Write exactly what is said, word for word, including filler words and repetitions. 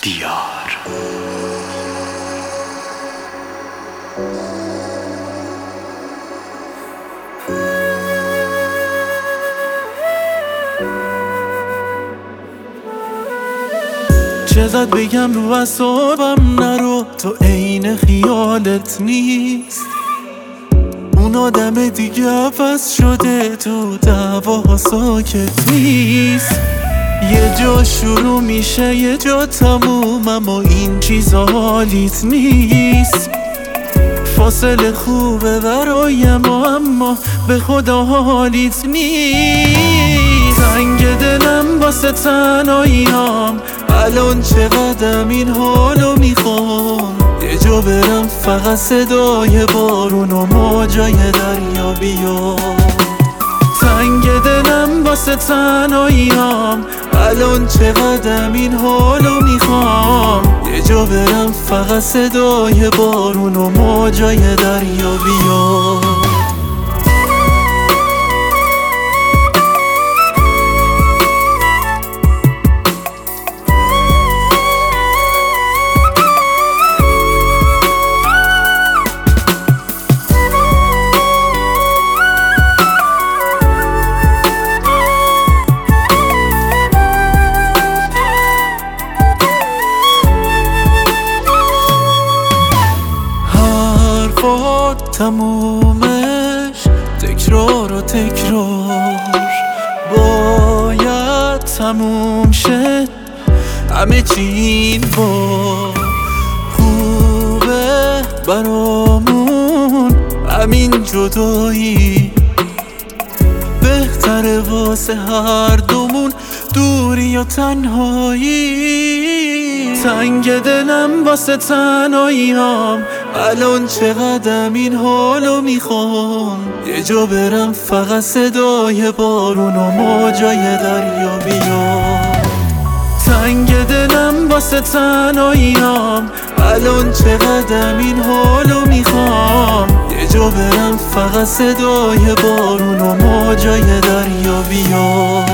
دیار. چقدر بگم رو اعصابم نرو، تو عین خیالت نیست. اون آدم دیگه عوض شده، تو دعواها ساکت نیست. یه جا شروع میشه یه جا تموم، اما این چیزا حالیت نیست. فاصله خوبه برای ما، اما به خدا حالیت نیست. تنگ دلم واسه تنهاییام، الان چقدرم این حالو میخوام. یه جا برم فقط صدای بارون و موجای دریا بیام. تنگ دلم واسه تنهاییام، الان چقدرم این حالو میخوام. یه جا برم فقط صدای بارون و موجای دریا بیام. تمومش تکرار و تکرار باید تموم شه. همه چی این بار خوبه برامون، همین جدایی بهتره واسه هر دومون، دوری یا تنهایی. تنگ دلم واسه تنهاییام، الان چقدرم این حالو میخوام. یه جا برم فقط صدای بارون و موجای دریا بیام. تنگ دلم واسه تنهاییام، الان چقدرم این حالو میخوام. یه جا برم فقط صدای بارون و موجای دریا بیام.